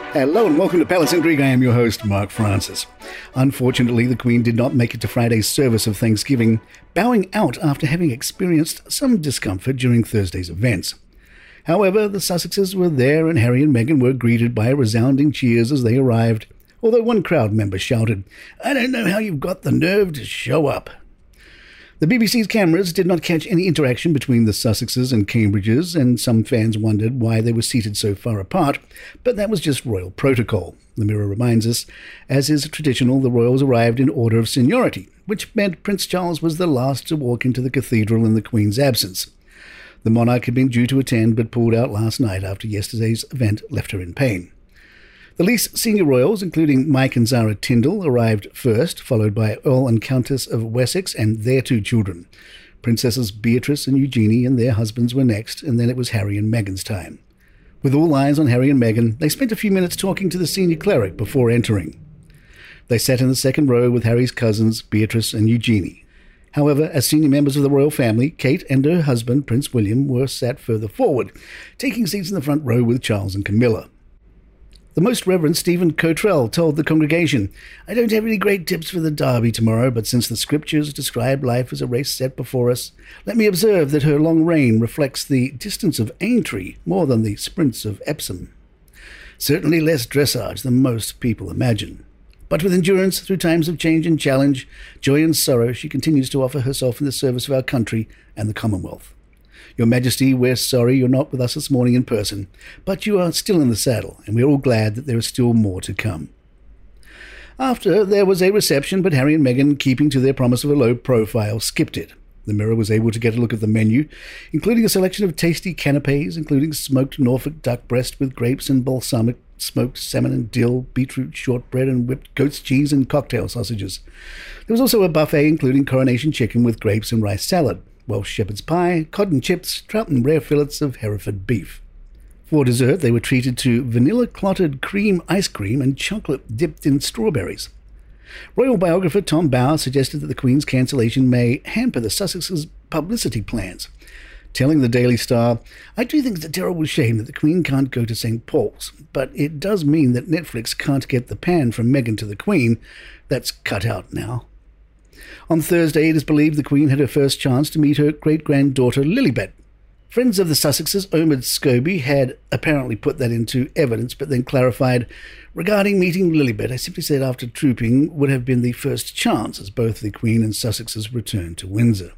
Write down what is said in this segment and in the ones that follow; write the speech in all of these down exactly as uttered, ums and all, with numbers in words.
Hello and welcome to Palace and Greek. I am your host, Mark Francis. Unfortunately, the Queen did not make it to Friday's service of Thanksgiving, bowing out after having experienced some discomfort during Thursday's events. However, the Sussexes were there and Harry and Meghan were greeted by resounding cheers as they arrived, although one crowd member shouted, "I don't know how you've got the nerve to show up." The B B C's cameras did not catch any interaction between the Sussexes and Cambridges, and some fans wondered why they were seated so far apart, but that was just royal protocol. The Mirror reminds us, as is traditional, the royals arrived in order of seniority, which meant Prince Charles was the last to walk into the cathedral in the Queen's absence. The monarch had been due to attend but pulled out last night after yesterday's event left her in pain. The least senior royals, including Mike and Zara Tindall, arrived first, followed by Earl and Countess of Wessex and their two children. Princesses Beatrice and Eugenie and their husbands were next, and then it was Harry and Meghan's time. With all eyes on Harry and Meghan, they spent a few minutes talking to the senior cleric before entering. They sat in the second row with Harry's cousins, Beatrice and Eugenie. However, as senior members of the royal family, Kate and her husband, Prince William, were sat further forward, taking seats in the front row with Charles and Camilla. The Most Reverend Stephen Cottrell told the congregation, "I don't have any great tips for the Derby tomorrow, but since the scriptures describe life as a race set before us, let me observe that her long reign reflects the distance of Aintree more than the sprints of Epsom. Certainly less dressage than most people imagine. But with endurance through times of change and challenge, joy and sorrow, she continues to offer herself in the service of our country and the Commonwealth. Your Majesty, we're sorry you're not with us this morning in person, but you are still in the saddle, and we're all glad that there is still more to come." After, there was a reception, but Harry and Meghan, keeping to their promise of a low profile, skipped it. The Mirror was able to get a look at the menu, including a selection of tasty canapes, including smoked Norfolk duck breast with grapes and balsamic, smoked salmon and dill, beetroot shortbread and whipped goat's cheese and cocktail sausages. There was also a buffet including coronation chicken with grapes and rice salad, Welsh shepherd's pie, cod and chips, trout and rare fillets of Hereford beef. For dessert, they were treated to vanilla-clotted cream ice cream and chocolate dipped in strawberries. Royal biographer Tom Bower suggested that the Queen's cancellation may hamper the Sussexes' publicity plans, telling the Daily Star, "I do think it's a terrible shame that the Queen can't go to Saint Paul's, but it does mean that Netflix can't get the pan from Meghan to the Queen. That's cut out now." On Thursday, it is believed the Queen had her first chance to meet her great-granddaughter Lilibet. Friends of the Sussexes, Omid Scobie, had apparently put that into evidence, but then clarified, "Regarding meeting Lilibet, I simply said after trooping would have been the first chance, as both the Queen and Sussexes returned to Windsor."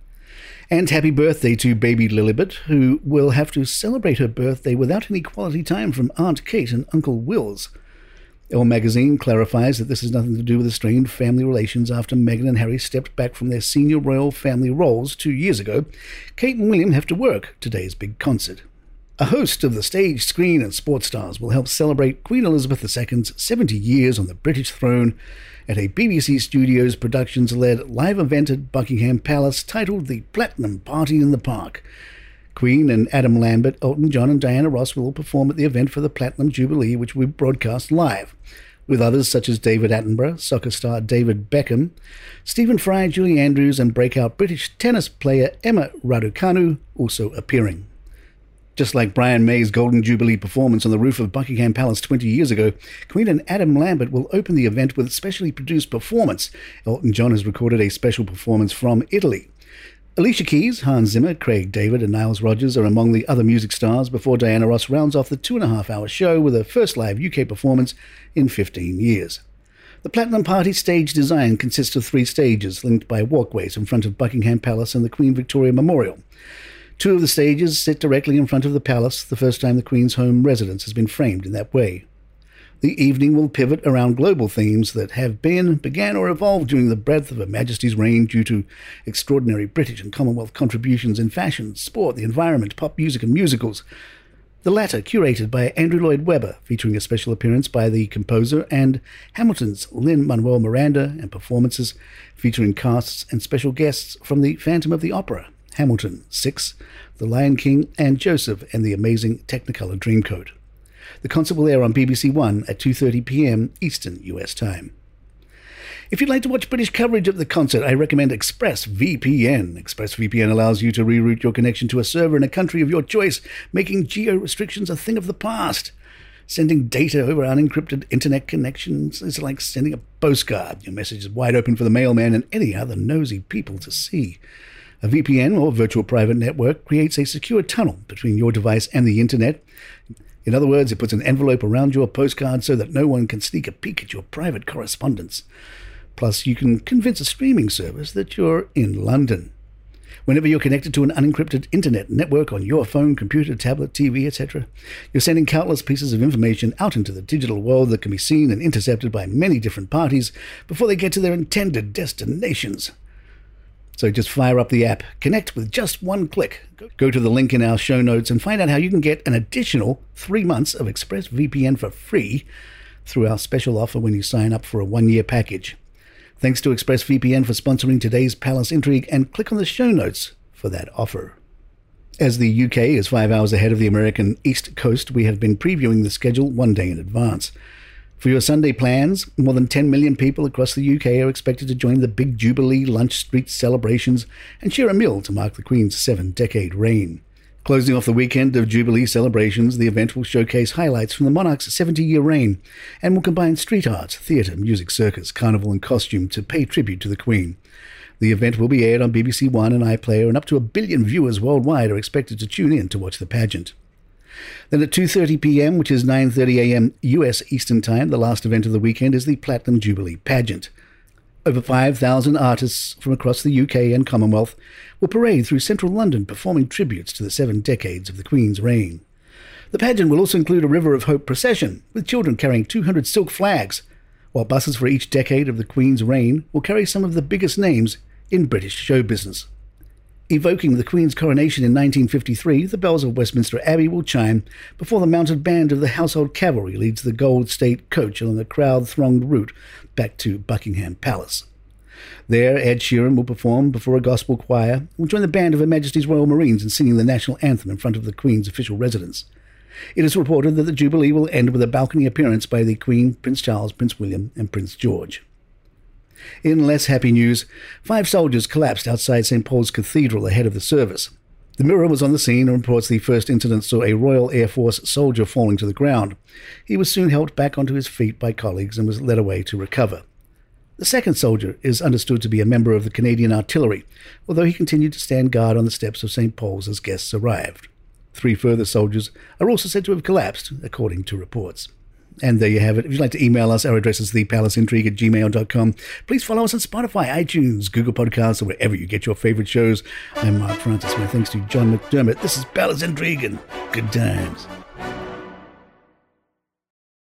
And happy birthday to baby Lilibet, who will have to celebrate her birthday without any quality time from Aunt Kate and Uncle Wills. Elle magazine clarifies that this has nothing to do with the strained family relations after Meghan and Harry stepped back from their senior royal family roles two years ago. Kate and William have to work today's big concert. A host of the stage, screen and sports stars will help celebrate Queen Elizabeth the Second's seventy years on the British throne at a B B C Studios Productions-led live event at Buckingham Palace titled The Platinum Party in the Park. Queen and Adam Lambert, Elton John and Diana Ross will all perform at the event for the Platinum Jubilee, which will be broadcast live, with others such as David Attenborough, soccer star David Beckham, Stephen Fry, Julie Andrews and breakout British tennis player Emma Raducanu also appearing. Just like Brian May's Golden Jubilee performance on the roof of Buckingham Palace twenty years ago, Queen and Adam Lambert will open the event with a specially produced performance. Elton John has recorded a special performance from Italy. Alicia Keys, Hans Zimmer, Craig David and Niles Rodgers are among the other music stars before Diana Ross rounds off the two-and-a-half-hour show with her first live U K performance in fifteen years. The Platinum Party stage design consists of three stages linked by walkways in front of Buckingham Palace and the Queen Victoria Memorial. Two of the stages sit directly in front of the palace, the first time the Queen's home residence has been framed in that way. The evening will pivot around global themes that have been, began or evolved during the breadth of Her Majesty's reign due to extraordinary British and Commonwealth contributions in fashion, sport, the environment, pop music and musicals. The latter curated by Andrew Lloyd Webber, featuring a special appearance by the composer, and Hamilton's Lin-Manuel Miranda, and performances featuring casts and special guests from The Phantom of the Opera, Hamilton, Six, The Lion King, and Joseph and the Amazing Technicolor Dreamcoat. The concert will air on B B C One at two thirty p.m. Eastern U S time. If you'd like to watch British coverage of the concert, I recommend ExpressVPN. ExpressVPN allows you to reroute your connection to a server in a country of your choice, making geo-restrictions a thing of the past. Sending data over unencrypted internet connections is like sending a postcard. Your message is wide open for the mailman and any other nosy people to see. A V P N, or virtual private network, creates a secure tunnel between your device and the internet. In other words, it puts an envelope around your postcard so that no one can sneak a peek at your private correspondence. Plus, you can convince a streaming service that you're in London. Whenever you're connected to an unencrypted internet network on your phone, computer, tablet, T V, et cetera, you're sending countless pieces of information out into the digital world that can be seen and intercepted by many different parties before they get to their intended destinations. So just fire up the app, connect with just one click. Go to the link in our show notes and find out how you can get an additional three months of ExpressVPN for free through our special offer when you sign up for a one-year package. Thanks to ExpressVPN for sponsoring today's Palace Intrigue, and click on the show notes for that offer. As the U K is five hours ahead of the American East Coast, we have been previewing the schedule one day in advance. For your Sunday plans, more than ten million people across the U K are expected to join the big Jubilee lunch street celebrations and share a meal to mark the Queen's seven-decade reign. Closing off the weekend of Jubilee celebrations, the event will showcase highlights from the monarch's seventy-year reign and will combine street arts, theatre, music, circus, carnival and costume to pay tribute to the Queen. The event will be aired on B B C One and iPlayer, and up to a billion viewers worldwide are expected to tune in to watch the pageant. Then at two thirty p.m., which is nine thirty a.m. U S Eastern Time, the last event of the weekend is the Platinum Jubilee pageant. Over five thousand artists from across the U K and Commonwealth will parade through central London performing tributes to the seven decades of the Queen's reign. The pageant will also include a River of Hope procession, with children carrying two hundred silk flags, while buses for each decade of the Queen's reign will carry some of the biggest names in British show business. Evoking the Queen's coronation in nineteen fifty-three, the bells of Westminster Abbey will chime before the mounted band of the Household Cavalry leads the Gold State coach along the crowd-thronged route back to Buckingham Palace. There, Ed Sheeran will perform before a gospel choir and will join the band of Her Majesty's Royal Marines in singing the national anthem in front of the Queen's official residence. It is reported that the Jubilee will end with a balcony appearance by the Queen, Prince Charles, Prince William and Prince George. In less happy news, five soldiers collapsed outside Saint Paul's Cathedral ahead of the service. The Mirror was on the scene and reports the first incident saw a Royal Air Force soldier falling to the ground. He was soon helped back onto his feet by colleagues and was led away to recover. The second soldier is understood to be a member of the Canadian Artillery, although he continued to stand guard on the steps of Saint Paul's as guests arrived. Three further soldiers are also said to have collapsed, according to reports. And there you have it. If you'd like to email us, our address is the palace intrigue at gmail dot com. Please follow us on Spotify, iTunes, Google Podcasts, or wherever you get your favorite shows. I'm Mark Francis. My thanks to John McDermott. This is Palace Intrigue, and good times.